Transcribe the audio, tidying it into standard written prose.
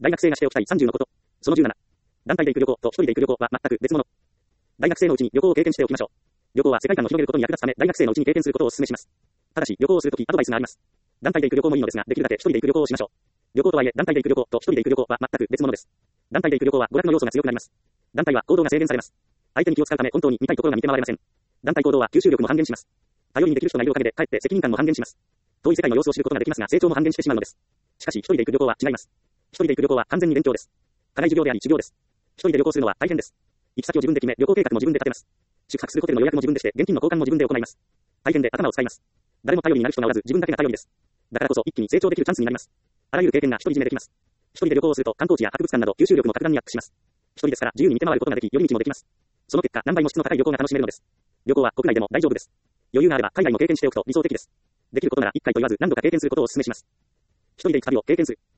大学生がしておきたい30のこと。その17。団体で行く旅行と一人で行く旅行は全く別物。大学生のうちに旅行を経験しておきましょう。旅行は世界観を広げることに役立つため、大学生のうちに経験することをお勧めします。ただし、旅行をするときアドバイスがあります。団体で行く旅行もいいのですが、できるだけ一人で行く旅行をしましょう。旅行とはいえ、団体で行く旅行と一人で行く旅行は全く別物です。団体で行く旅行は娯楽の要素が強くなります。団体は行動が制限されます。相手に気を使うため本当に見たいところが見て回れません。団体行動は吸収力も半減します。頼りにできる人がいるおかげで、かえって責任感も半減します。遠い世界の様子を知ることができますが、成長も半減してしまうのです。しかし、一人で行く旅行は違います。一人で行く旅行は完全に勉強です。課外授業であり、授業です。一人で旅行するのは大変です。行き先を自分で決め、旅行計画も自分で立てます。宿泊するホテルの予約も自分でして、現金の交換も自分で行います。大変で頭を使います。誰も頼りになる人がおらず、自分だけが頼りです。だからこそ一気に成長できるチャンスになります。あらゆる経験が独り占めできます。一人で旅行をすると、観光地や博物館など吸収力も格段にアップします。一人ですから自由に見て回ることができ、寄り道もできます。その結果、何倍も質の高い旅行が楽しめるのです。旅行は国内でも大丈夫です。余裕があれば海外も経験しておくと理想的です。できることなら1回と言わず何度か経験することをお勧めします。一人で行く旅を経験する。